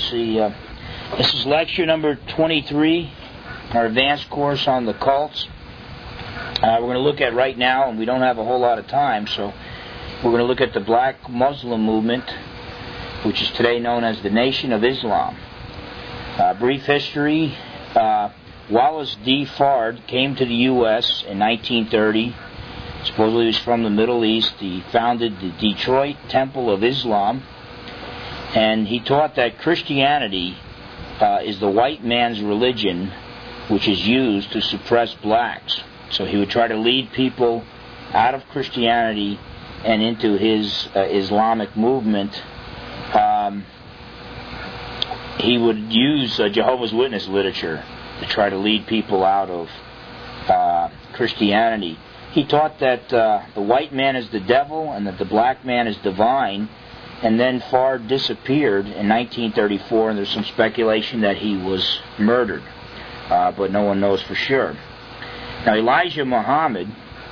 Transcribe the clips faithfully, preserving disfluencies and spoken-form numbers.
see. Uh, this is lecture number twenty-three, our advanced course on the cults. Uh, we're going to look at right now, and we don't have a whole lot of time, so we're going to look at the Black Muslim movement, which is today known as the Nation of Islam. Uh, brief history. Uh, Wallace D. Fard came to the U S in nineteen thirty. Supposedly he was from the Middle East. He founded the Detroit Temple of Islam, and he taught that Christianity uh, is the white man's religion, which is used to suppress blacks. So he would try to lead people out of Christianity and into his uh, Islamic movement. Um, he would use uh, Jehovah's Witness literature to try to lead people out of uh, Christianity. He taught that uh, the white man is the devil and that the black man is divine, and then Fard disappeared in nineteen thirty-four, and there's some speculation that he was murdered, uh, but no one knows for sure. Now, Elijah Muhammad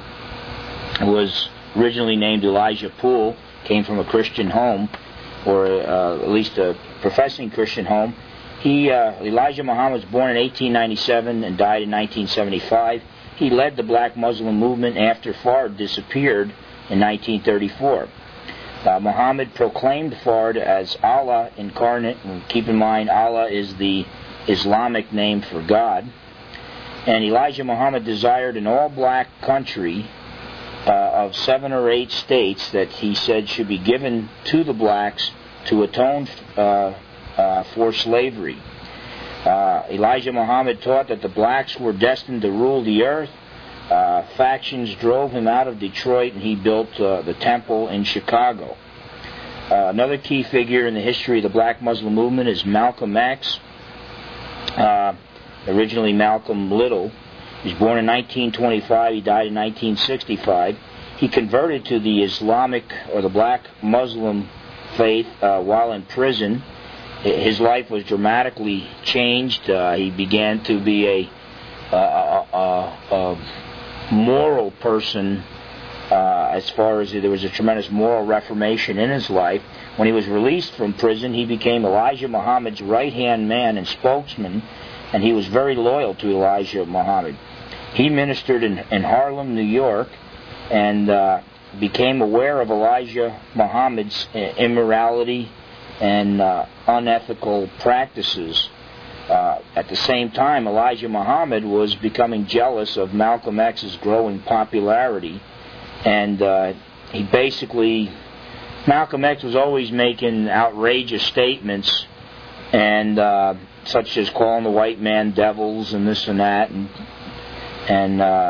was originally named Elijah Poole, came from a Christian home, or uh, at least a professing Christian home. He, uh, Elijah Muhammad was born in eighteen ninety-seven and died in nineteen seventy-five. He led the Black Muslim movement after Fard disappeared in nineteen thirty-four. Uh, Muhammad proclaimed Fard as Allah incarnate, and keep in mind Allah is the Islamic name for God. And Elijah Muhammad desired an all-black country uh, of seven or eight states that he said should be given to the blacks to atone uh, uh, for slavery. Uh, Elijah Muhammad taught that the blacks were destined to rule the earth. Uh, factions drove him out of Detroit, and he built uh, the temple in Chicago. Uh, another key figure in the history of the Black Muslim movement is Malcolm X, uh, originally Malcolm Little. He was born in nineteen twenty-five. He died in nineteen sixty-five. He converted to the Islamic or the Black Muslim faith uh, while in prison. His life was dramatically changed. Uh, he began to be a, a, a, a moral person uh, as far as there was a tremendous moral reformation in his life. When he was released from prison, he became Elijah Muhammad's right-hand man and spokesman, and he was very loyal to Elijah Muhammad. He ministered in, in Harlem, New York, and uh, became aware of Elijah Muhammad's immorality and uh, unethical practices. Uh, at the same time, Elijah Muhammad was becoming jealous of Malcolm X's growing popularity, and uh, he basically, Malcolm X was always making outrageous statements, and uh, such as calling the white man devils and this and that, and, and uh,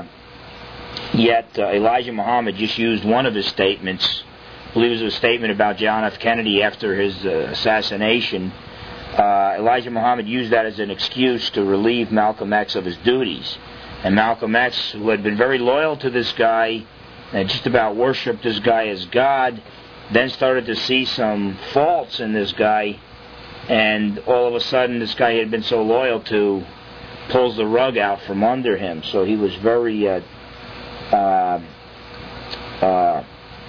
yet uh, Elijah Muhammad just used one of his statements. I believe it was a statement about John F. Kennedy after his uh, assassination. Uh, Elijah Muhammad used that as an excuse to relieve Malcolm X of his duties. And Malcolm X, who had been very loyal to this guy and just about worshipped this guy as God, then started to see some faults in this guy, and all of a sudden this guy he had been so loyal to pulls the rug out from under him. So he was very... Uh, uh, uh,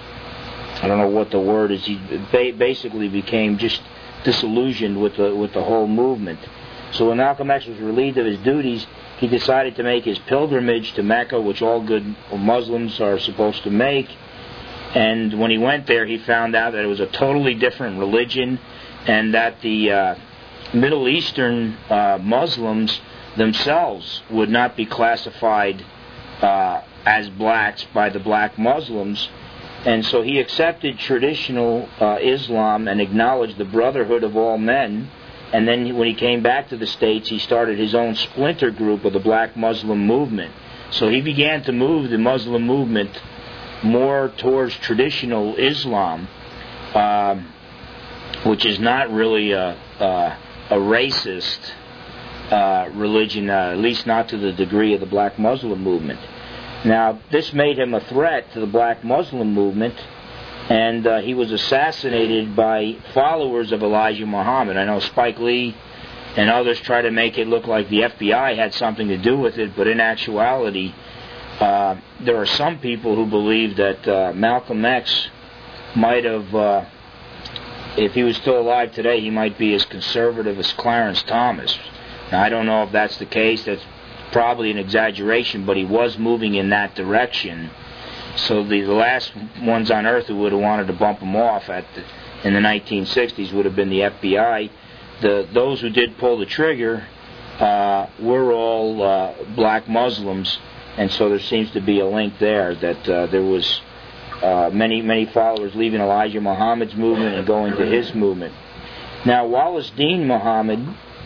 I don't know what the word is. He ba- basically became just disillusioned with the with the whole movement. So when Malcolm X was relieved of his duties, he decided to make his pilgrimage to Mecca, which all good Muslims are supposed to make. And when he went there, he found out that it was a totally different religion, and that the uh, Middle Eastern uh, Muslims themselves would not be classified uh, as blacks by the black Muslims. And so he accepted traditional uh, Islam and acknowledged the brotherhood of all men. And then when he came back to the States, he started his own splinter group of the Black Muslim movement. So he began to move the Muslim movement more towards traditional Islam, uh, which is not really a, a, a racist uh, religion, uh, at least not to the degree of the Black Muslim movement. Now, this made him a threat to the Black Muslim movement, and uh, he was assassinated by followers of Elijah Muhammad. I know Spike Lee and others try to make it look like the F B I had something to do with it, but in actuality, uh, there are some people who believe that uh, Malcolm X might have uh, if he was still alive today, he might be as conservative as Clarence Thomas. Now, I don't know if that's the case. That's probably an exaggeration, but he was moving in that direction. So the, the last ones on earth who would have wanted to bump him off at the, in the nineteen sixties would have been the F B I. The those who did pull the trigger uh, were all uh, black Muslims, and so there seems to be a link there that uh, there was uh, many many followers leaving Elijah Muhammad's movement and going to his movement. Now, Wallace Dean Muhammad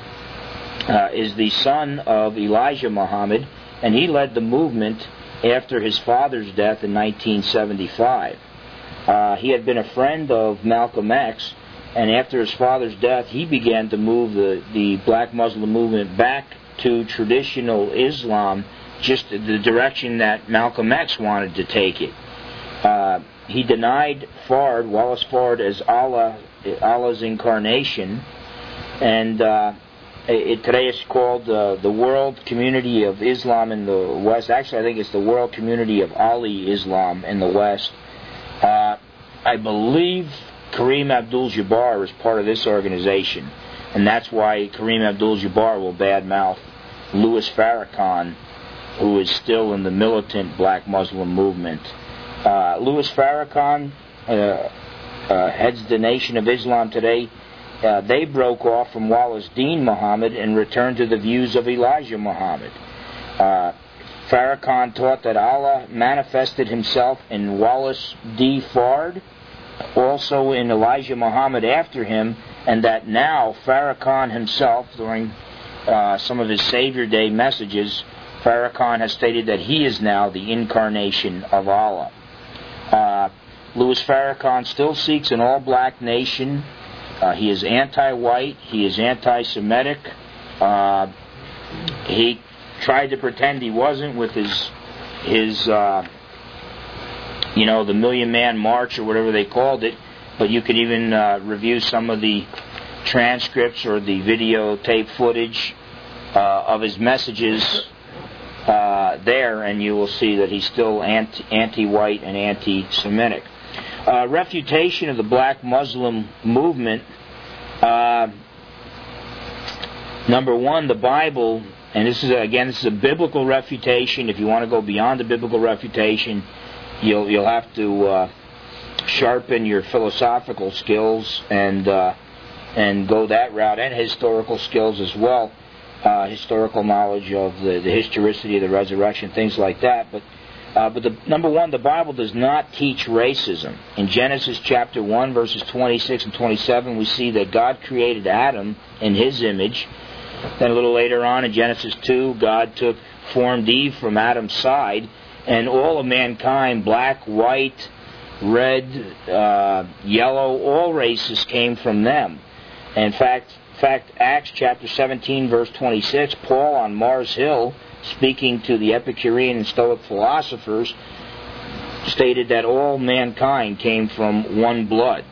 uh, is the son of Elijah Muhammad, and he led the movement after his father's death in nineteen seventy-five. Uh, he had been a friend of Malcolm X, and after his father's death, he began to move the, the black Muslim movement back to traditional Islam, just the direction that Malcolm X wanted to take it. Uh, he denied Fard, Wallace Fard, as Allah, Allah's incarnation, and uh, It, today it's called uh, the World Community of Islam in the West. Actually, I think it's the World Community of Ali Islam in the West. Uh, I believe Kareem Abdul-Jabbar is part of this organization, and that's why Kareem Abdul-Jabbar will badmouth Louis Farrakhan, who is still in the militant black Muslim movement. Uh, Louis Farrakhan uh, uh, heads the Nation of Islam today. Uh, they broke off from Wallace Dean Muhammad and returned to the views of Elijah Muhammad. Uh, Farrakhan taught that Allah manifested himself in Wallace D. Fard, also in Elijah Muhammad after him, and that now Farrakhan himself, during uh, some of his Savior Day messages, Farrakhan has stated that he is now the incarnation of Allah. Uh, Louis Farrakhan still seeks an all-black nation. Uh, he is anti-white. He is anti-Semitic. Uh, he tried to pretend he wasn't with his, his, uh, you know, the Million Man March or whatever they called it. But you could even uh, review some of the transcripts or the videotape footage uh, of his messages uh, there, and you will see that he's still anti- anti-white and anti-Semitic. Uh, refutation of the black Muslim movement. Uh, number one, the Bible, and this is a, again this is a biblical refutation. If you want to go beyond the biblical refutation, you'll you'll have to uh, sharpen your philosophical skills and uh, and go that route, and historical skills as well, uh, historical knowledge of the, the historicity of the resurrection, things like that. But Uh, but the, number one, the Bible does not teach racism. In Genesis chapter one, verses twenty-six and twenty-seven, we see that God created Adam in His image. Then a little later on in Genesis two, God took formed Eve from Adam's side, and all of mankind, black, white, red, uh, yellow, all races came from them. In fact, in fact, Acts chapter seventeen, verse twenty-six, Paul on Mars Hill, speaking to the Epicurean and Stoic philosophers, stated that all mankind came from one blood.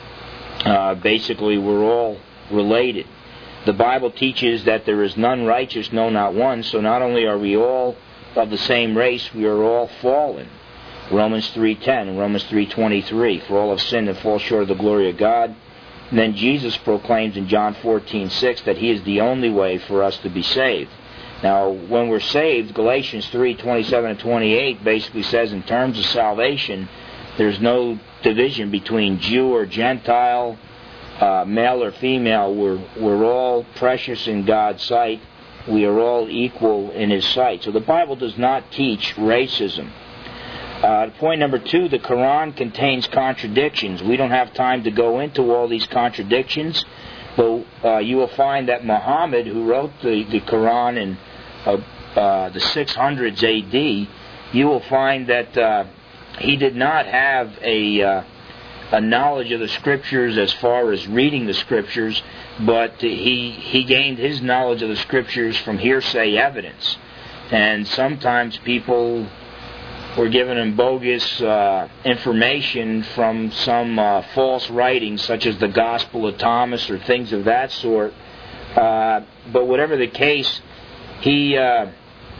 Uh, basically, we're all related. The Bible teaches that there is none righteous, no, not one. So not only are we all of the same race, we are all fallen. Romans three ten, Romans three twenty-three, for all have sinned and fall short of the glory of God. And then Jesus proclaims in John fourteen six that He is the only way for us to be saved. Now, when we're saved, Galatians three twenty-seven and twenty-eight basically says in terms of salvation, there's no division between Jew or Gentile, uh, male or female. We're, we're all precious in God's sight. We are all equal in His sight. So the Bible does not teach racism. Uh, point number two, the Quran contains contradictions. We don't have time to go into all these contradictions, but uh, you will find that Muhammad, who wrote the, the Quran in uh, uh, the six hundreds A D, you will find that uh, he did not have a, uh, a knowledge of the Scriptures as far as reading the Scriptures, but he, he gained his knowledge of the Scriptures from hearsay evidence. And sometimes people were given him bogus uh, information from some uh, false writings, such as the Gospel of Thomas or things of that sort. Uh, but whatever the case, he uh,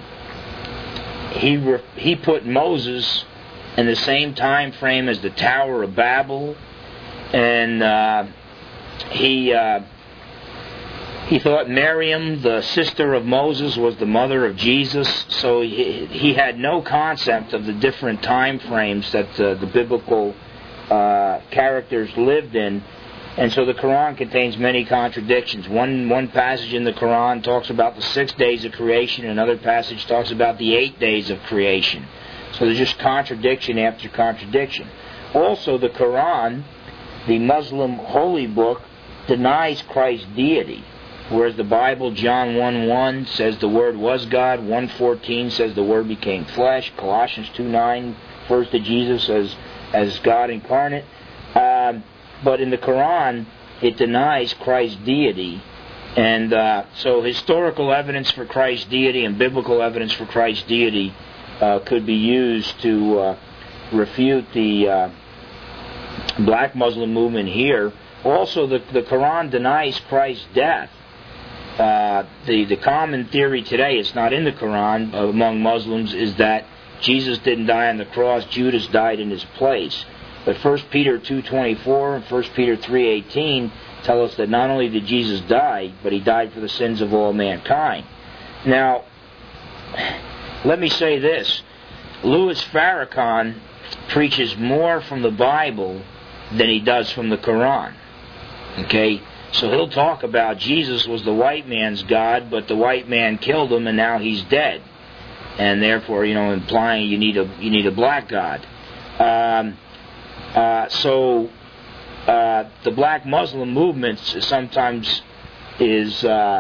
he re- he put Moses in the same time frame as the Tower of Babel, and uh, he uh, he thought Miriam, the sister of Moses, was the mother of Jesus. So he, he had no concept of the different time frames that uh, the biblical uh, characters lived in. And so the Quran contains many contradictions. One one passage in the Quran talks about the six days of creation. Another passage talks about the eight days of creation. So there's just contradiction after contradiction. Also, the Quran, the Muslim holy book, denies Christ's deity. Whereas the Bible, John one one, says the Word was God. one fourteen says the Word became flesh. Colossians two nine refers to Jesus as, as God incarnate. Um, but in the Quran, it denies Christ's deity. And uh, so historical evidence for Christ's deity and biblical evidence for Christ's deity uh, could be used to uh, refute the uh, black Muslim movement here. Also, the, the Quran denies Christ's death. Uh, the, the common theory today, it's not in the Quran, uh, among Muslims, is that Jesus didn't die on the cross, Judas died in his place. But First Peter two twenty-four and First Peter three eighteen tell us that not only did Jesus die, but he died for the sins of all mankind. Now, let me say this. Louis Farrakhan preaches more from the Bible than he does from the Quran. Okay? So he'll talk about Jesus was the white man's God, but the white man killed him and now he's dead. And therefore, you know, implying you need a you need a black God. Um, uh, so uh, the black Muslim movement sometimes is uh,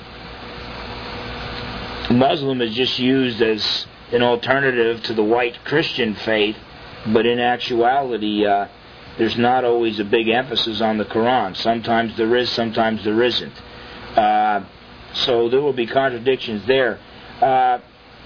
Muslim is just used as an alternative to the white Christian faith, but in actuality, uh, there's not always a big emphasis on the Quran. Sometimes there is, sometimes there isn't. Uh, so there will be contradictions there. Uh,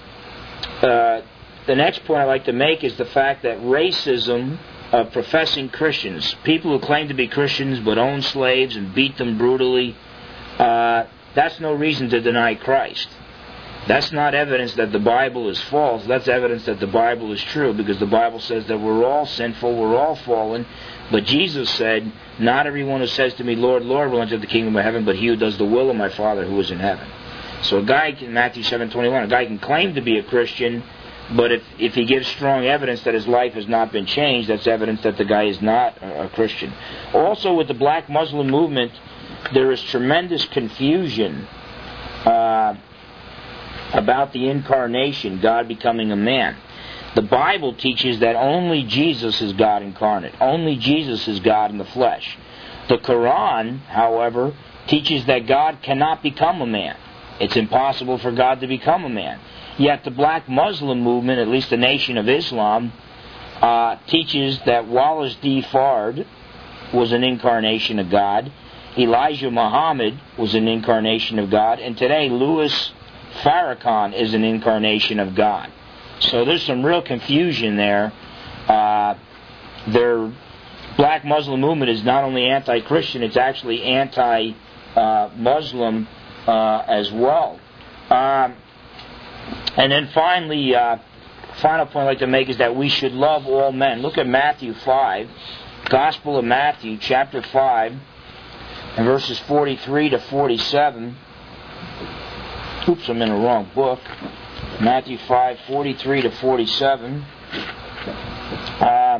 uh, the next point I'd like to make is the fact that racism of professing Christians, people who claim to be Christians but own slaves and beat them brutally, uh, that's no reason to deny Christ. That's not evidence that the Bible is false. That's evidence that the Bible is true, because the Bible says that we're all sinful, we're all fallen. But Jesus said, not everyone who says to me, Lord, Lord, will enter the kingdom of heaven, but he who does the will of my Father who is in heaven. So a guy can, Matthew seven twenty-one, a guy can claim to be a Christian, but if, if he gives strong evidence that his life has not been changed, that's evidence that the guy is not a, a Christian. Also, with the black Muslim movement, there is tremendous confusion uh, about the incarnation, God becoming a man. The Bible teaches that only Jesus is God incarnate. Only Jesus is God in the flesh. The Quran, however, teaches that God cannot become a man. It's impossible for God to become a man. Yet the black Muslim movement, at least the Nation of Islam, uh, teaches that Wallace D. Fard was an incarnation of God. Elijah Muhammad was an incarnation of God. And today, Louis Farrakhan is an incarnation of God. So there's some real confusion there. Uh, their black Muslim movement is not only anti-Christian, it's actually anti-Muslim uh, as well. Um, and then finally, uh, final point I'd like to make is that we should love all men. Look at Matthew five, Gospel of Matthew, chapter five, and verses forty-three to forty-seven. Oops, I'm in the wrong book. Matthew five, forty-three to forty-seven. Uh,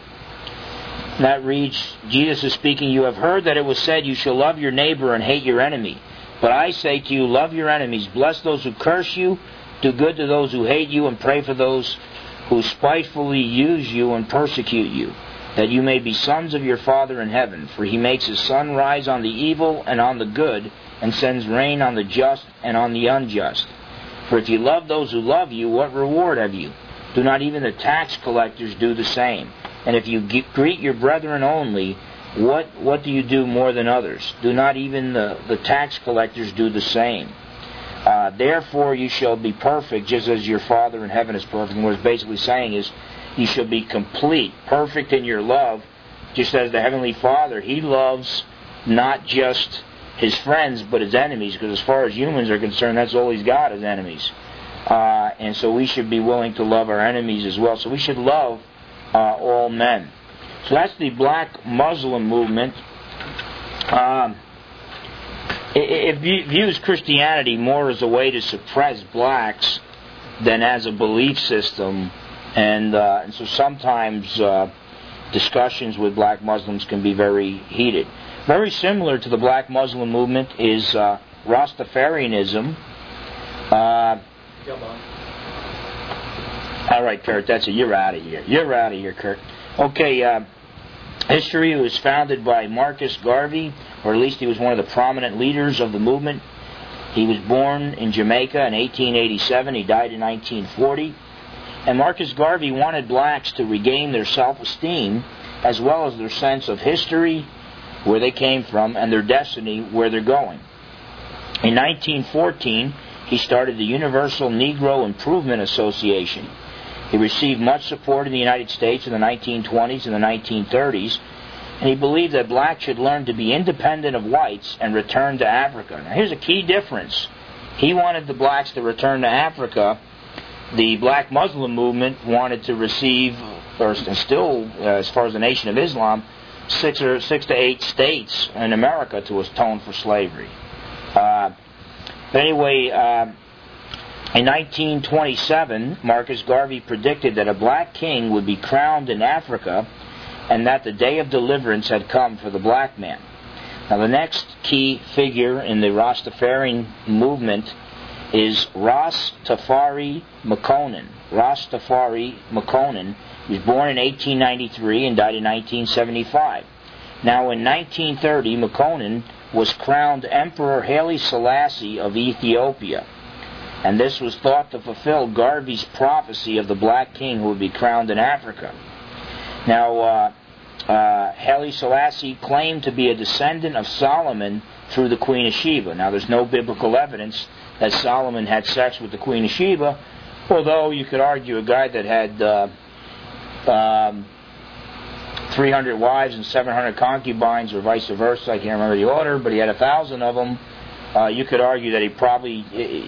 that reads, Jesus is speaking, you have heard that it was said, you shall love your neighbor and hate your enemy. But I say to you, love your enemies, bless those who curse you, do good to those who hate you, and pray for those who spitefully use you and persecute you, that you may be sons of your Father in heaven. For he makes his sun rise on the evil and on the good, and sends rain on the just and on the unjust. For if you love those who love you, what reward have you? Do not even the tax collectors do the same? And if you greet your brethren only, what what do you do more than others? Do not even the, the tax collectors do the same? Uh, therefore you shall be perfect, just as your Father in heaven is perfect. And what it's basically saying is, you shall be complete, perfect in your love, just as the Heavenly Father, He loves not just His friends, but His enemies, because as far as humans are concerned, that's all He's got is enemies. Uh, and so we should be willing to love our enemies as well. So we should love uh, all men. So that's the black Muslim movement. Um, it, it views Christianity more as a way to suppress blacks than as a belief system, and, uh, and so sometimes uh, discussions with black Muslims can be very heated. Very similar to the black Muslim movement is uh, Rastafarianism. Uh, all right, Kurt, that's it. You're out of here. You're out of here, Kurt. Okay, uh, history was founded by Marcus Garvey, or at least he was one of the prominent leaders of the movement. He was born in Jamaica in eighteen eighty-seven. He died in nineteen forty. And Marcus Garvey wanted blacks to regain their self-esteem as well as their sense of history, where they came from, and their destiny, where they're going. In nineteen fourteen, he started the Universal Negro Improvement Association. He received much support in the United States in the nineteen twenties and the nineteen thirties, and he believed that blacks should learn to be independent of whites and return to Africa. Now, here's a key difference. He wanted the blacks to return to Africa. The black Muslim movement wanted to receive, or still, uh, as far as the Nation of Islam, six or six to eight states in America to atone for slavery. Uh, but anyway, uh, in nineteen twenty-seven, Marcus Garvey predicted that a black king would be crowned in Africa, and that the day of deliverance had come for the black man. Now, the next key figure in the Rastafarian movement is Ras Tafari Makonnen. Ras Tafari Makonnen was born in eighteen ninety-three and died in nineteen seventy-five. Now, in nineteen thirty, Makonnen was crowned Emperor Haile Selassie of Ethiopia, and this was thought to fulfill Garvey's prophecy of the black king who would be crowned in Africa. Now, uh, uh, Haile Selassie claimed to be a descendant of Solomon through the Queen of Sheba. Now, there's no biblical evidence that Solomon had sex with the Queen of Sheba, although you could argue a guy that had uh, um, three hundred wives and seven hundred concubines, or vice versa, I can't remember the order, but he had a thousand of them. Uh, you could argue that he probably,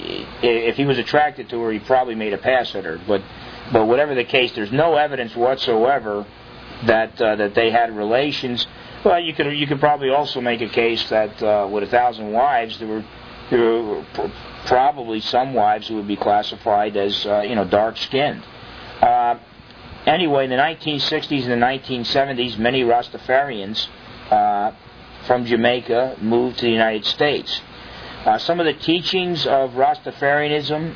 if he was attracted to her, he probably made a pass at her. But, but whatever the case, there's no evidence whatsoever that uh, that they had relations. Well, you could you could probably also make a case that uh, with a thousand wives, there were there were probably some wives who would be classified as uh, you know dark-skinned. Uh, anyway, in the nineteen sixties and the nineteen seventies, many Rastafarians uh, from Jamaica moved to the United States. Uh, some of the teachings of Rastafarianism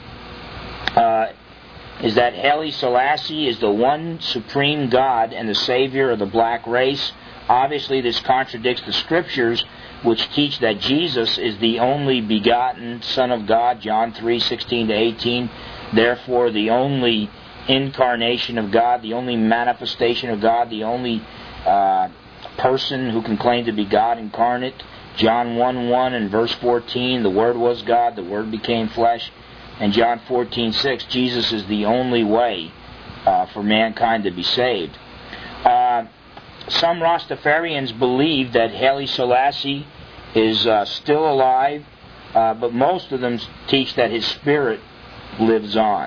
uh, is that Haile Selassie is the one supreme God and the savior of the black race. Obviously, this contradicts the scriptures, which teach that Jesus is the only begotten Son of God, John three sixteen to eighteen. Therefore, the only incarnation of God, the only manifestation of God, the only uh, person who can claim to be God incarnate. John one one and verse fourteen, the Word was God, the Word became flesh. And John fourteen six, Jesus is the only way uh, for mankind to be saved. Uh, some Rastafarians believe that Haile Selassie is uh, still alive, uh, but most of them teach that his spirit lives on.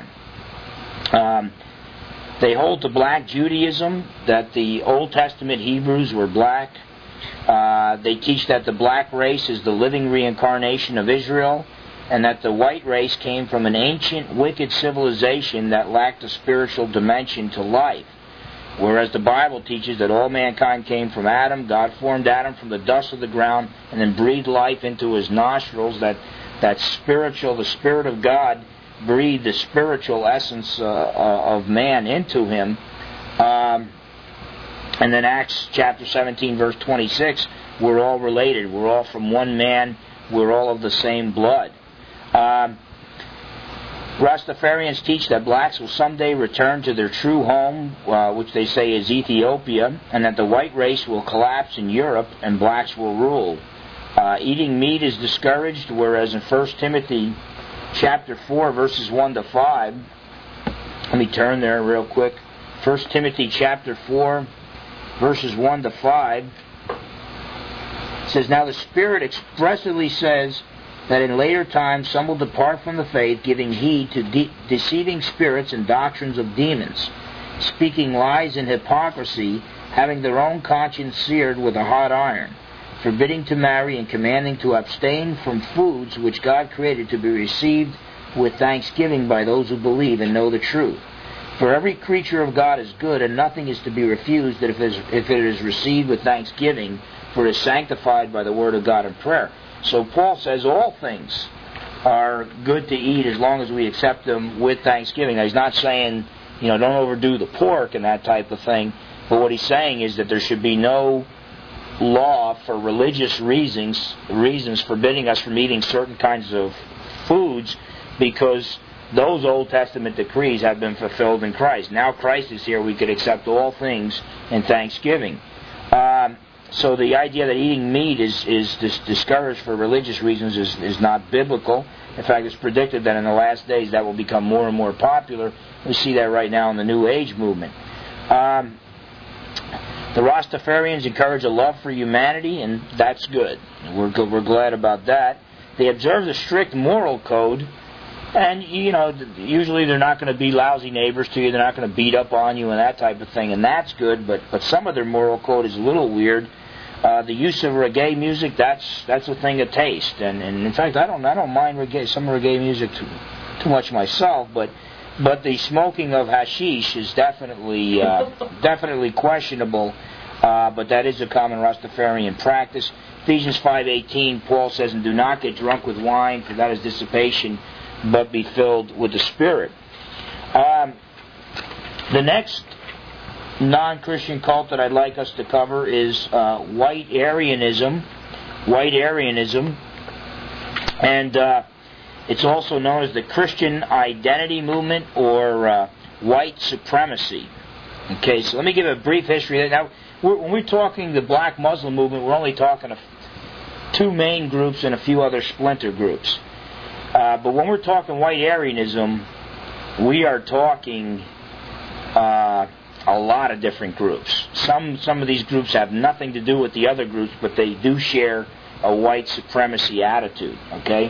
Um, they hold to black Judaism, that the Old Testament Hebrews were black. Uh, they teach that the black race is the living reincarnation of Israel, and that the white race came from an ancient, wicked civilization that lacked a spiritual dimension to life. Whereas the Bible teaches that all mankind came from Adam. God formed Adam from the dust of the ground and then breathed life into his nostrils. That that spiritual, the Spirit of God breathed the spiritual essence uh, uh, of man into him. Um, and then Acts chapter seventeen, verse twenty-six, we're all related. We're all from one man. We're all of the same blood. Um, Rastafarians teach that blacks will someday return to their true home, uh, which they say is Ethiopia, and that the white race will collapse in Europe and blacks will rule. Uh, eating meat is discouraged, whereas in First Timothy chapter four, verses one to five, let me turn there real quick. First Timothy chapter four, verses one to five, says, "Now the Spirit expressly says that in later times some will depart from the faith, giving heed to de- deceiving spirits and doctrines of demons, speaking lies in hypocrisy, having their own conscience seared with a hot iron. forbidding to marry and commanding to abstain from foods which God created to be received with thanksgiving by those who believe and know the truth. For every creature of God is good, and nothing is to be refused that if it is, if it is received with thanksgiving, for it is sanctified by the word of God and prayer. So Paul says all things are good to eat as long as we accept them with thanksgiving. Now, he's not saying, you know, don't overdo the pork and that type of thing, but what he's saying is that there should be no law for religious reasons, reasons forbidding us from eating certain kinds of foods, because those Old Testament decrees have been fulfilled in Christ. Now Christ is here, we could accept all things in thanksgiving. Um, so the idea that eating meat is, is dis- discouraged for religious reasons is, is not biblical. In fact, it's predicted that in the last days that will become more and more popular. We see that right now in the New Age movement. Um, the Rastafarians encourage a love for humanity, and that's good. We're, we're glad about that. They observe the strict moral code. And, you know, usually they're not going to be lousy neighbors to you. They're not going to beat up on you and that type of thing. And that's good. But, but some of their moral code is a little weird. Uh, the use of reggae music, that's that's a thing of taste. And, and in fact, I don't I don't mind reggae, some reggae music too, too much myself. But but the smoking of hashish is definitely uh, definitely questionable. Uh, but that is a common Rastafarian practice. Ephesians five eighteen, Paul says, and do not get drunk with wine, for that is dissipation, but be filled with the Spirit. Um, the next non-Christian cult that I'd like us to cover is uh, White Aryanism. White Aryanism. And uh, it's also known as the Christian Identity Movement, or uh, White Supremacy. Okay, so let me give a brief history. Now, we're, when we're talking the Black Muslim movement, we're only talking of two main groups and a few other splinter groups. Uh, but when we're talking White Aryanism, we are talking uh, a lot of different groups. Some some of these groups have nothing to do with the other groups, but they do share a white supremacy attitude. Okay.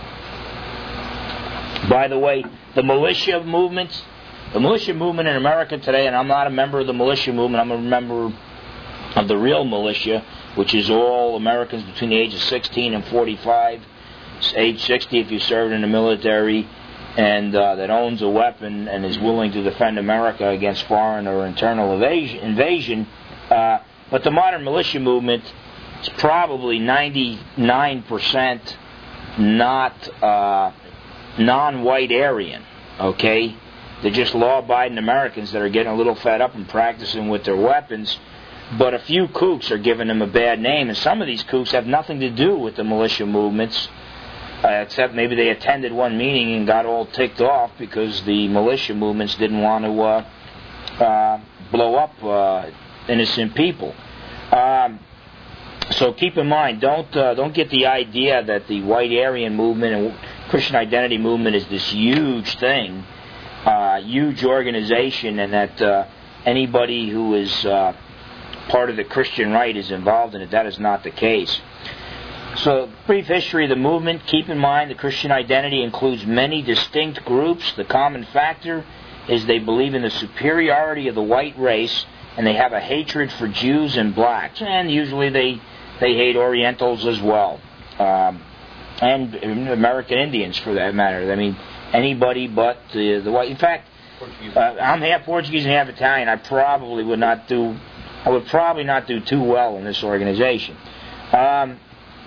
By the way, the militia movements, the militia movement in America today, and I'm not a member of the militia movement. I'm a member of the real militia, which is all Americans between the age of sixteen and forty-five. Age sixty if you served in the military, and uh, that owns a weapon and is willing to defend America against foreign or internal evasion, invasion. Uh, but the modern militia movement is probably ninety-nine percent not uh, non-white Aryan. Okay, they're just law-abiding Americans that are getting a little fed up and practicing with their weapons. But a few kooks are giving them a bad name, and some of these kooks have nothing to do with the militia movements. Uh, except maybe they attended one meeting and got all ticked off because the militia movements didn't want to uh, uh, blow up uh, innocent people. Um, so keep in mind, don't uh, don't get the idea that the White Aryan movement and Christian Identity movement is this huge thing, uh, huge organization, and that uh, anybody who is uh, part of the Christian right is involved in it. That is not the case. So, brief history of the movement. Keep in mind the Christian identity includes many distinct groups. The common factor is they believe in the superiority of the white race, and they have a hatred for Jews and blacks. And usually they, they hate Orientals as well. Um, and American Indians, for that matter. I mean, anybody but the, the white. In fact, uh, I'm half Portuguese and half Italian. I probably would not do, I would probably not do too well in this organization. Um...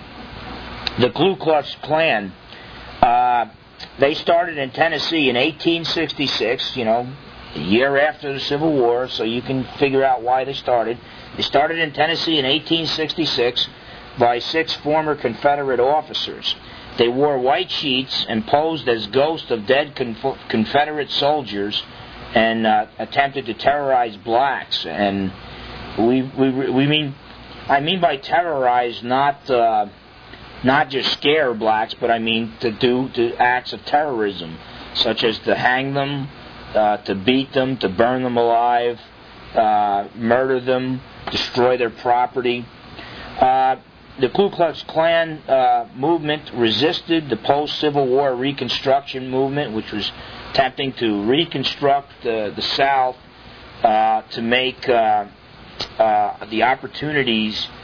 The Ku Klux Klan, uh, they started in Tennessee in eighteen sixty-six, you know, a year after the Civil War, so you can figure out why they started. They started in Tennessee in eighteen sixty-six by six former Confederate officers. They wore white sheets and posed as ghosts of dead Conf- Confederate soldiers and uh, attempted to terrorize blacks. And we we we mean, I mean by terrorize, not... Uh, Not just scare blacks, but I mean to do to acts of terrorism, such as to hang them, uh, to beat them, to burn them alive, uh, murder them, destroy their property. Uh, the Ku Klux Klan uh, movement resisted the post-Civil War Reconstruction movement, which was attempting to reconstruct uh, the South uh, to make uh, uh, the opportunities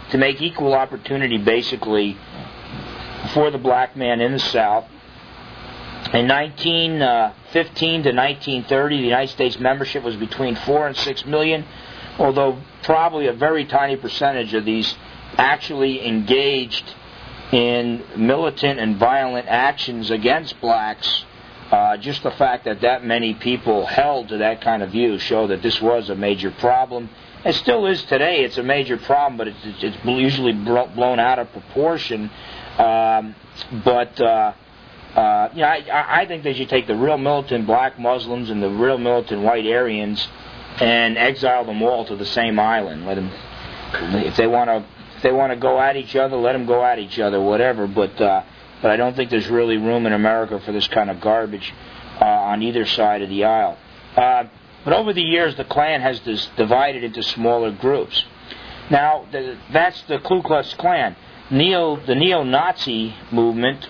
to make equal opportunity, basically, for the black man in the South. In nineteen fifteen to nineteen thirty, the United States membership was between four and six million, although probably a very tiny percentage of these actually engaged in militant and violent actions against blacks. Uh, just the fact that that many people held to that kind of view show that this was a major problem. It still is today. It's a major problem, but it's, it's usually blown out of proportion. Um, but uh, uh, you know, I, I think they should take the real militant black Muslims and the real militant white Aryans and exile them all to the same island. Let them, if they want to, if they want to go at each other, let them go at each other, whatever. But uh, but I don't think there's really room in America for this kind of garbage uh, on either side of the aisle. Uh, but over the years, the Klan has this divided into smaller groups. Now, the, that's the Ku Klux Klan. Neo, the neo-Nazi movement,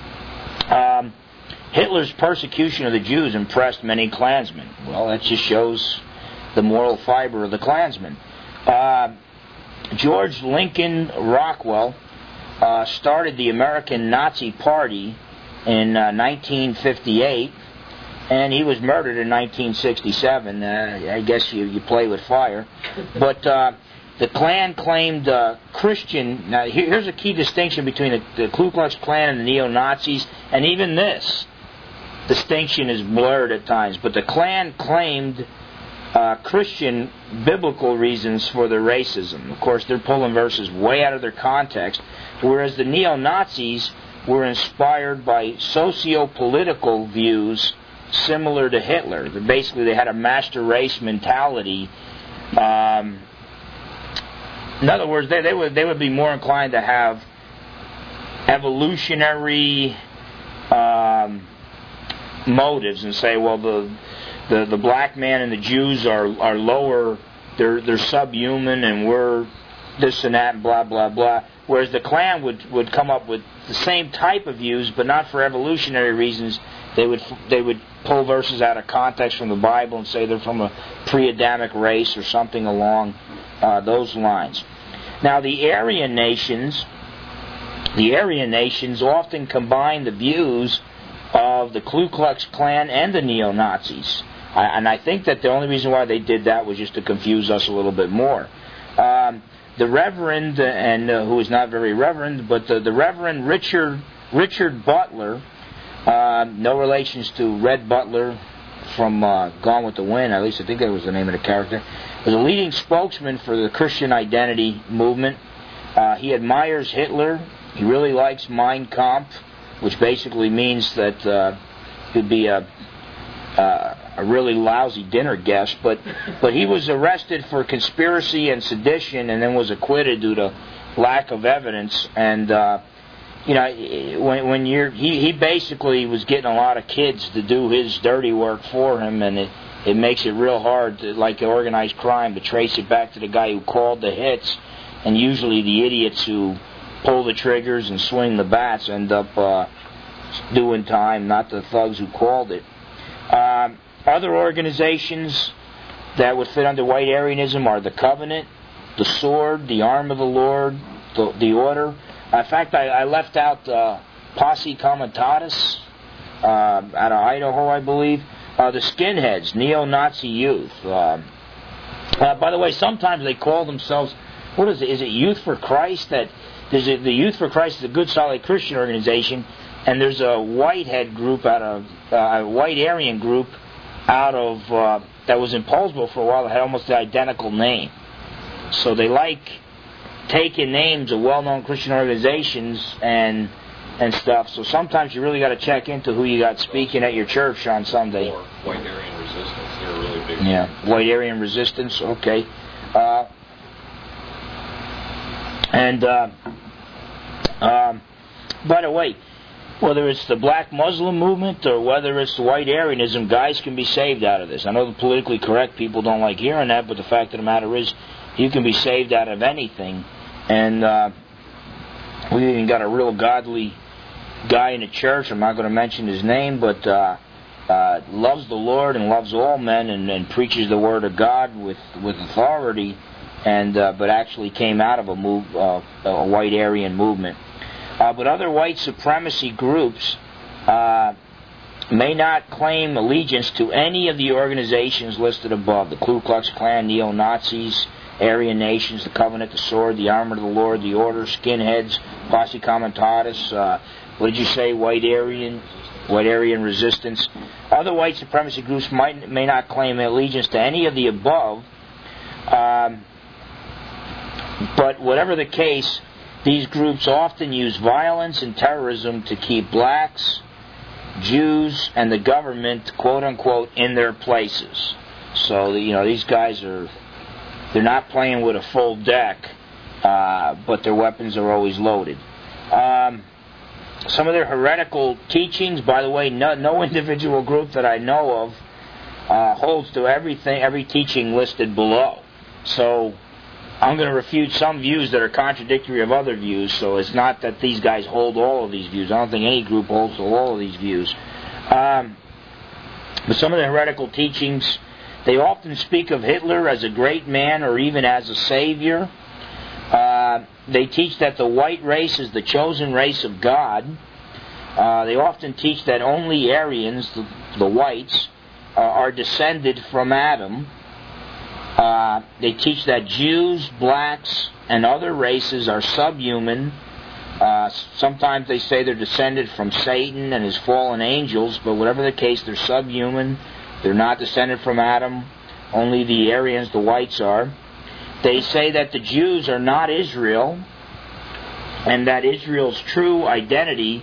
um, Hitler's persecution of the Jews impressed many Klansmen. Well, that just shows the moral fiber of the Klansmen. Uh, George Lincoln Rockwell uh, started the American Nazi Party in uh, nineteen fifty-eight, and he was murdered in nineteen sixty-seven. Uh, I guess you, you play with fire. But uh, the Klan claimed uh, Christian... Now, here, here's a key distinction between the, the Ku Klux Klan and the neo-Nazis, and even this distinction is blurred at times. But the Klan claimed uh, Christian biblical reasons for their racism. Of course, they're pulling verses way out of their context, whereas the neo-Nazis were inspired by socio-political views similar to Hitler. Basically, they had a master race mentality. Um, in other words, they, they would they would be more inclined to have evolutionary um, motives and say, well, the, the the black man and the Jews are are lower, they're they're subhuman, and we're this and that, and blah blah blah. Whereas the Klan would would come up with the same type of views, but not for evolutionary reasons. They would they would pull verses out of context from the Bible and say they're from a pre-Adamic race or something along uh, those lines. Now, the Aryan nations, the Aryan nations often combine the views of the Ku Klux Klan and the neo-Nazis, I, and I think that the only reason why they did that was just to confuse us a little bit more. Um, the Reverend, and uh, who is not very reverend, but the, the Reverend Richard Richard Butler. Uh, no relations to Red Butler from uh, Gone with the Wind, at least I think that was the name of the character, was a leading spokesman for the Christian identity movement. Uh, he admires Hitler. He really likes Mein Kampf, which basically means that uh, he'd be a, uh, a really lousy dinner guest. But, but he was arrested for conspiracy and sedition and then was acquitted due to lack of evidence. And uh, You know, when when you're he, he basically was getting a lot of kids to do his dirty work for him, and it, it makes it real hard, to, like organized crime, to trace it back to the guy who called the hits, and usually the idiots who pull the triggers and swing the bats end up uh, doing time, not the thugs who called it. Um, other organizations that would fit under white Aryanism are the Covenant, the Sword, the Arm of the Lord, the, the Order. In fact, I, I left out uh, Posse Comitatus uh, out of Idaho, I believe. Uh, the Skinheads, neo-Nazi youth. Uh, uh, by the way, sometimes they call themselves, what is it? Is it Youth for Christ? That there's a, the Youth for Christ is a good, solid Christian organization, and there's a Whitehead group out of uh, a White Aryan group out of uh, that was in Poulsbo for a while that had almost the identical name. So they like taking names of well-known Christian organizations and and stuff. So sometimes you really got to check into who you got speaking at your church on Sunday. Or White Aryan Resistance. They're a really big. Yeah, White Aryan Resistance. Okay. Uh, and uh, um, by the way, whether it's the Black Muslim movement or whether it's the White Aryanism, guys can be saved out of this. I know the politically correct people don't like hearing that, but the fact of the matter is, you can be saved out of anything. And uh, we even got a real godly guy in the church, I'm not going to mention his name, but uh, uh, loves the Lord and loves all men and, and preaches the Word of God with, with authority. and uh, but actually came out of a move, uh, a white Aryan movement. Uh, but other white supremacy groups uh, may not claim allegiance to any of the organizations listed above: the Ku Klux Klan, neo-Nazis, Aryan Nations, the Covenant, the Sword, the Armor of the Lord, the Order, Skinheads, Posse Comitatus. Uh, what did you say? White Aryan, White Aryan Resistance. Other white supremacy groups might may not claim allegiance to any of the above. Um, but whatever the case, these groups often use violence and terrorism to keep blacks, Jews, and the government, quote unquote, in their places. So, you know, these guys are, they're not playing with a full deck, uh, but their weapons are always loaded. Um, some of their heretical teachings, by the way, no, no individual group that I know of uh, holds to everything, every teaching listed below. So I'm going to refute some views that are contradictory of other views, so it's not that these guys hold all of these views. I don't think any group holds to all of these views. Um, but some of the heretical teachings, they often speak of Hitler as a great man or even as a savior. Uh, they teach that the white race is the chosen race of God. Uh, they often teach that only Aryans, the, the whites, uh, are descended from Adam. Uh, they teach that Jews, blacks, and other races are subhuman. Uh, sometimes they say they're descended from Satan and his fallen angels, but whatever the case, they're subhuman. They're not descended from Adam. Only the Aryans, the whites, are. They say that the Jews are not Israel, and that Israel's true identity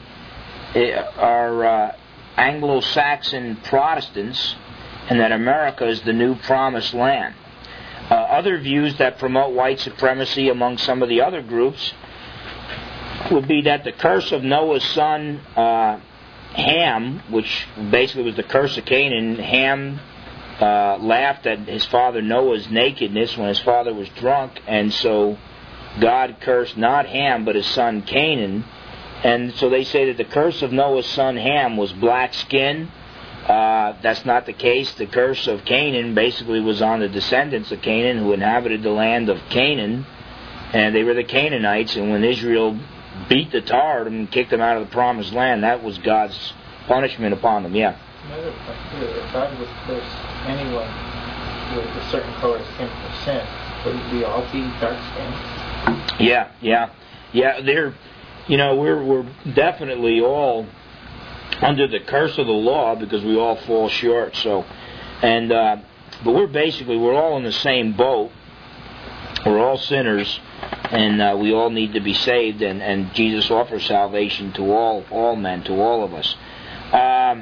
are uh, Anglo-Saxon Protestants, and that America is the new promised land. Uh, other views that promote white supremacy among some of the other groups would be that the curse of Noah's son uh, Ham, which basically was the curse of Canaan, Ham uh, laughed at his father Noah's nakedness when his father was drunk, and so God cursed not Ham but his son Canaan. And so they say that the curse of Noah's son Ham was black skin. Uh, that's not the case. The curse of Canaan basically was on the descendants of Canaan who inhabited the land of Canaan, and they were the Canaanites, and when Israel beat the tar out of them and kicked them out of the promised land, that was God's punishment upon them. Yeah. Another point too, if God would curse anyone with a certain color skin for sin, would we all be dark skinned? Yeah, yeah. Yeah, they're, you know, we're we're definitely all under the curse of the law because we all fall short. So, and uh, but we're basically we're all in the same boat. We're all sinners, and uh, we all need to be saved. And, and Jesus offers salvation to all all men, to all of us. Um,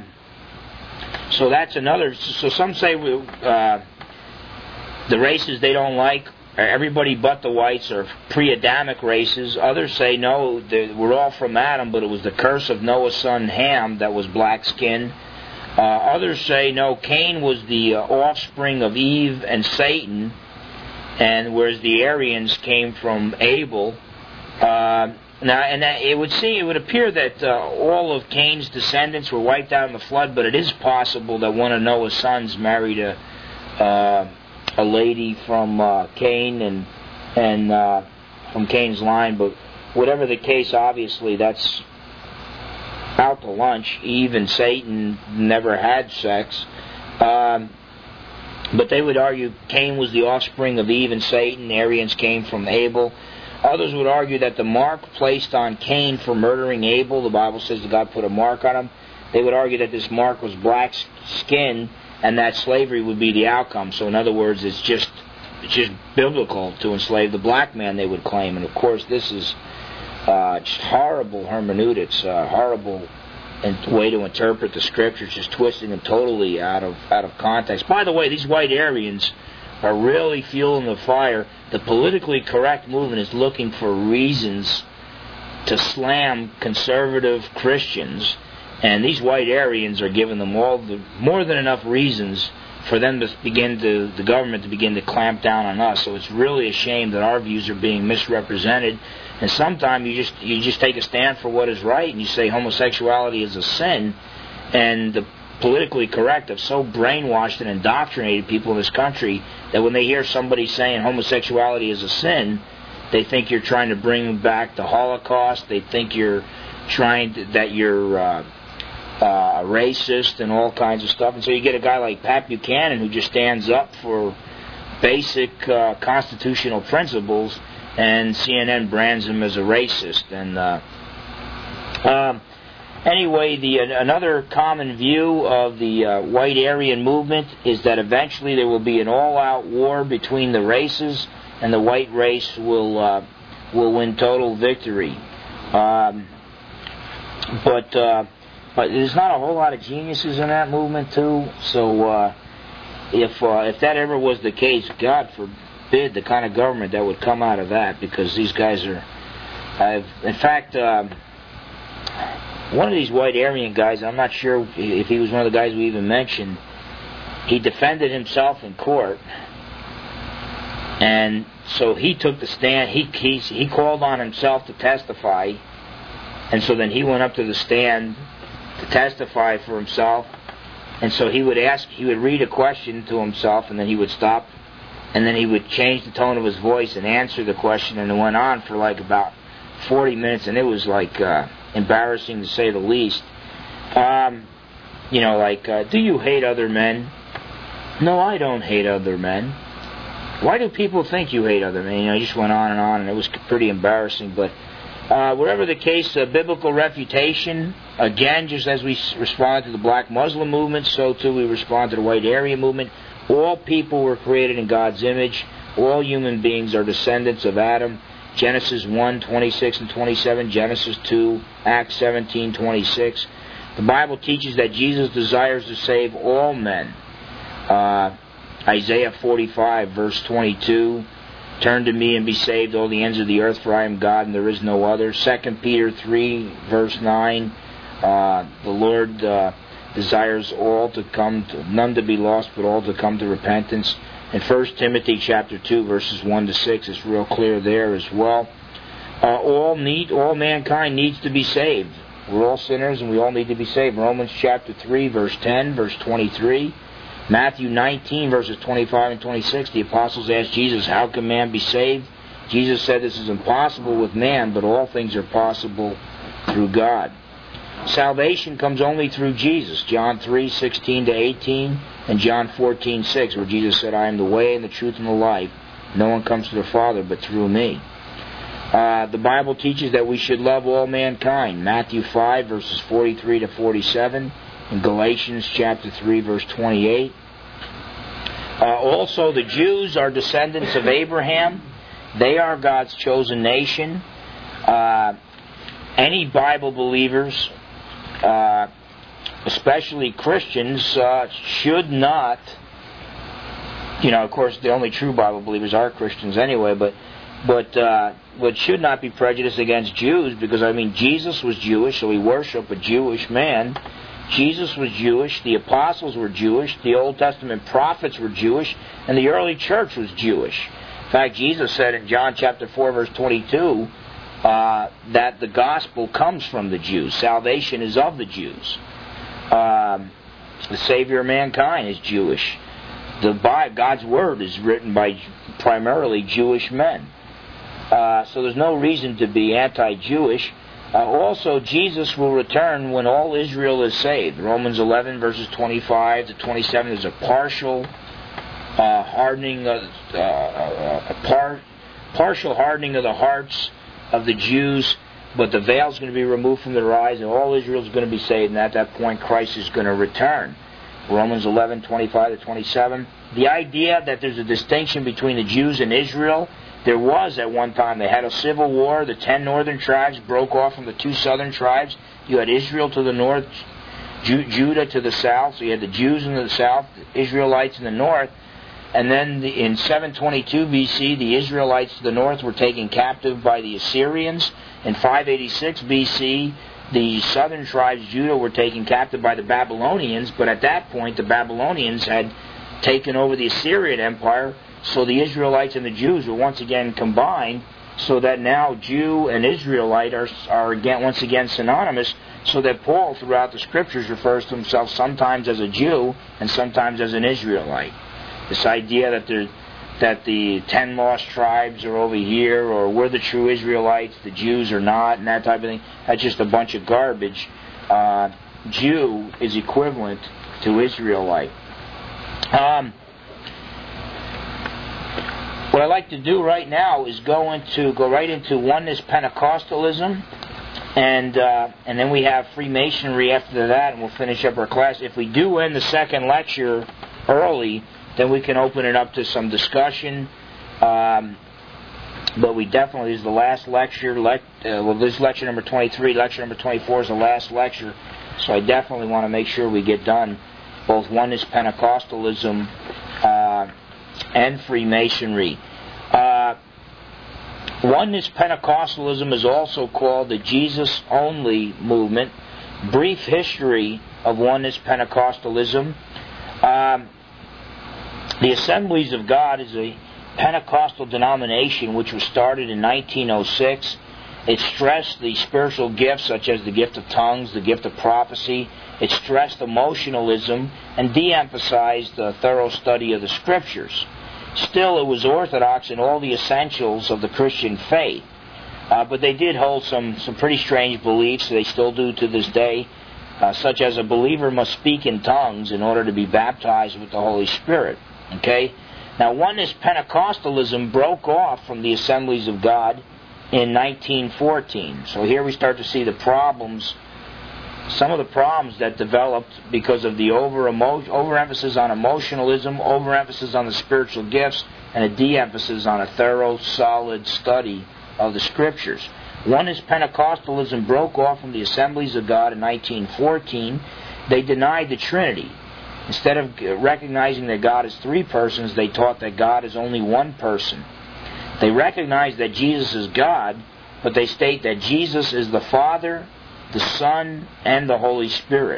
so that's another. So some say we, uh, the races they don't like, everybody but the whites are pre-Adamic races. Others say no, we're all from Adam, but it was the curse of Noah's son Ham that was black skin. Uh, others say no, Cain was the uh, offspring of Eve and Satan, and whereas the Aryans came from Abel. Uh, now, and that, it would seem, it would appear that uh, all of Cain's descendants were wiped out in the flood, but it is possible that one of Noah's sons married a uh, a lady from uh, Cain and and uh, from Cain's line. But whatever the case, obviously that's out to lunch. Eve and Satan never had sex. Um, but they would argue Cain was the offspring of Eve and Satan. The Aryans came from Abel. Others would argue that the mark placed on Cain for murdering Abel, the Bible says that God put a mark on him. They would argue that this mark was black skin, and that slavery would be the outcome. So in other words, it's just it's just biblical to enslave the black man, they would claim. And of course, this is uh, just horrible hermeneutics, uh, horrible way to interpret the scriptures, just twisting them totally out of out of context. By the way, these white Aryans are really fueling the fire. The politically correct movement is looking for reasons to slam conservative Christians, and these white Aryans are giving them all the more than enough reasons for them to begin to the government to begin to clamp down on us. So it's really a shame that our views are being misrepresented. And sometimes you just you just take a stand for what is right, and you say homosexuality is a sin, and the politically correct have so brainwashed and indoctrinated people in this country that when they hear somebody saying homosexuality is a sin, they think you're trying to bring back the Holocaust. They think you're trying to, that you're uh, uh, racist and all kinds of stuff. And so you get a guy like Pat Buchanan who just stands up for basic uh, constitutional principles, and C N N brands him as a racist. And uh, um, anyway, the uh, another common view of the uh, white Aryan movement is that eventually there will be an all-out war between the races, and the white race will uh, will win total victory. Um, but uh, but there's not a whole lot of geniuses in that movement too. So uh, if uh, if that ever was the case, God forbid the kind of government that would come out of that, because these guys are. I've, in fact, um, one of these white Aryan guys, I'm not sure if he was one of the guys we even mentioned. He defended himself in court. And so he took the stand. He, he he called on himself to testify, and so then he went up to the stand to testify for himself. And so he would ask, he would read a question to himself, and then he would stop, and then he would change the tone of his voice and answer the question, and it went on for like about forty minutes, and it was like uh, embarrassing to say the least. Um, you know, like, uh, do you hate other men? No, I don't hate other men. Why do people think you hate other men? You know, he just went on and on, and it was pretty embarrassing. But uh, whatever the case, uh, biblical refutation, again, just as we respond to the black Muslim movement, so too we respond to the white Aryan movement. All people were created in God's image. All human beings are descendants of Adam. Genesis one, twenty-six and twenty-seven, Genesis two, Acts seventeen, twenty-six. The Bible teaches that Jesus desires to save all men. Uh... Isaiah forty-five, verse twenty-two, turn to me and be saved, all the ends of the earth, for I am God and there is no other. Second Peter three, verse nine, uh, the Lord uh, desires all to come, to, none to be lost, but all to come to repentance. And First Timothy chapter two, verses one to six, it's real clear there as well. Uh, all need, all mankind needs to be saved. We're all sinners and we all need to be saved. Romans chapter three, verse ten, verse twenty-three. Matthew nineteen, verses twenty-five and twenty-six, the apostles asked Jesus, how can man be saved? Jesus said, this is impossible with man, but all things are possible through God. Salvation comes only through Jesus. John three, sixteen to eighteen, and John fourteen, six, where Jesus said, I am the way and the truth and the life. No one comes to the Father but through me. Uh, the Bible teaches that we should love all mankind. Matthew five, verses forty-three to forty-seven. In Galatians chapter three, verse twenty-eight. Uh, also, the Jews are descendants of Abraham. They are God's chosen nation. Uh, any Bible believers, uh, especially Christians, uh, should not, you know, of course, the only true Bible believers are Christians anyway, but but uh, but should not be prejudiced against Jews, because, I mean, Jesus was Jewish, so he worshiped a Jewish man. Jesus was Jewish, the apostles were Jewish, the Old Testament prophets were Jewish, and the early church was Jewish. In fact, Jesus said in John chapter four, verse twenty-two, uh, that the gospel comes from the Jews. Salvation is of the Jews. Um, the Savior of mankind is Jewish. The Bible, God's Word is written by primarily Jewish men. Uh, so there's no reason to be anti-Jewish. Uh, also, Jesus will return when all Israel is saved. Romans eleven, verses twenty-five to twenty-seven, there's a partial uh, hardening, of, uh, a par- partial hardening of the hearts of the Jews, but the veil is going to be removed from their eyes, and all Israel is going to be saved, and at that point, Christ is going to return. Romans eleven, twenty-five to twenty-seven. The idea that there's a distinction between the Jews and Israel, there was at one time. They had a civil war. The ten northern tribes broke off from the two southern tribes. You had Israel to the north, Ju- Judah to the south. So you had the Jews in the south, the Israelites in the north. And then the, in seven twenty-two B C, the Israelites to the north were taken captive by the Assyrians. In five eighty-six B C, the southern tribes, Judah, were taken captive by the Babylonians. But at that point, the Babylonians had taken over the Assyrian Empire. So the Israelites and the Jews were once again combined, so that now Jew and Israelite are, are again, once again synonymous, so that Paul throughout the Scriptures refers to himself sometimes as a Jew and sometimes as an Israelite. This idea that there, that the ten lost tribes are over here, or we're the true Israelites, the Jews are not, and that type of thing, that's just a bunch of garbage. Uh, Jew is equivalent to Israelite. Um, what I'd like to do right now is go into go right into Oneness Pentecostalism, and uh, and then we have Freemasonry after that, and we'll finish up our class. If we do end the second lecture early, then we can open it up to some discussion. Um, but we definitely, this is the last lecture. Le- uh, well, this is lecture number twenty-three. Lecture number twenty-four is the last lecture. So I definitely want to make sure we get done both Oneness Pentecostalism uh, and Freemasonry. Uh, Oneness Pentecostalism is also called the Jesus-only movement. Brief history of Oneness Pentecostalism. Um, the Assemblies of God is a Pentecostal denomination which was started in nineteen oh six. It stressed the spiritual gifts such as the gift of tongues, the gift of prophecy. It stressed emotionalism and de-emphasized the thorough study of the Scriptures. Still, it was orthodox in all the essentials of the Christian faith. Uh, but they did hold some, some pretty strange beliefs. They still do to this day, uh, such as a believer must speak in tongues in order to be baptized with the Holy Spirit. Okay? Now, Oneness Pentecostalism broke off from the Assemblies of God in nineteen fourteen. So here we start to see the problems, some of the problems that developed because of the over emo- overemphasis on emotionalism, overemphasis on the spiritual gifts, and a de-emphasis on a thorough, solid study of the Scriptures. Oneness Pentecostalism broke off from the Assemblies of God in nineteen fourteen. They denied the Trinity. Instead of recognizing that God is three persons, they taught that God is only one person. They recognize that Jesus is God, but they state that Jesus is the Father, the Son, and the Holy Spirit.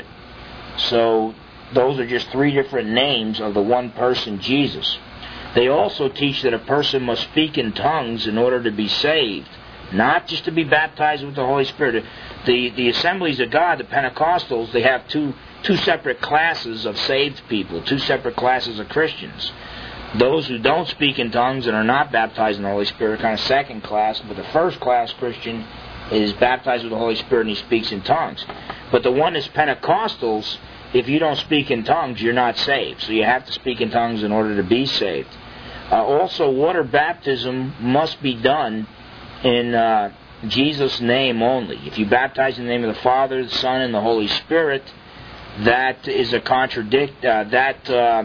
So those are just three different names of the one person, Jesus. They also teach that a person must speak in tongues in order to be saved, not just to be baptized with the Holy Spirit. The, the Assemblies of God, the Pentecostals, they have two, two separate classes of saved people, two separate classes of Christians. Those who don't speak in tongues and are not baptized in the Holy Spirit are kind of second class, but the first class Christian is baptized with the Holy Spirit and he speaks in tongues. But the Oneness Pentecostals, if you don't speak in tongues, you're not saved. So you have to speak in tongues in order to be saved. Uh, also, water baptism must be done in uh, Jesus' name only. If you baptize in the name of the Father, the Son, and the Holy Spirit, that is a contradict. Uh, that, uh,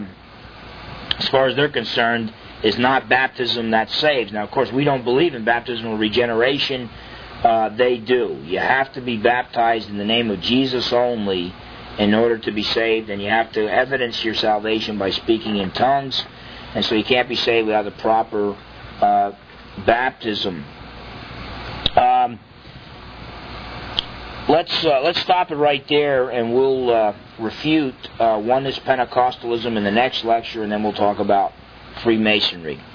as far as they're concerned, is not baptism that saves. Now, of course, we don't believe in baptismal regeneration. Uh, they do. You have to be baptized in the name of Jesus only in order to be saved, and you have to evidence your salvation by speaking in tongues, and so you can't be saved without the proper uh, baptism. Um, let's uh, let's stop it right there, and we'll uh, refute uh, Oneness Pentecostalism in the next lecture, and then we'll talk about Freemasonry.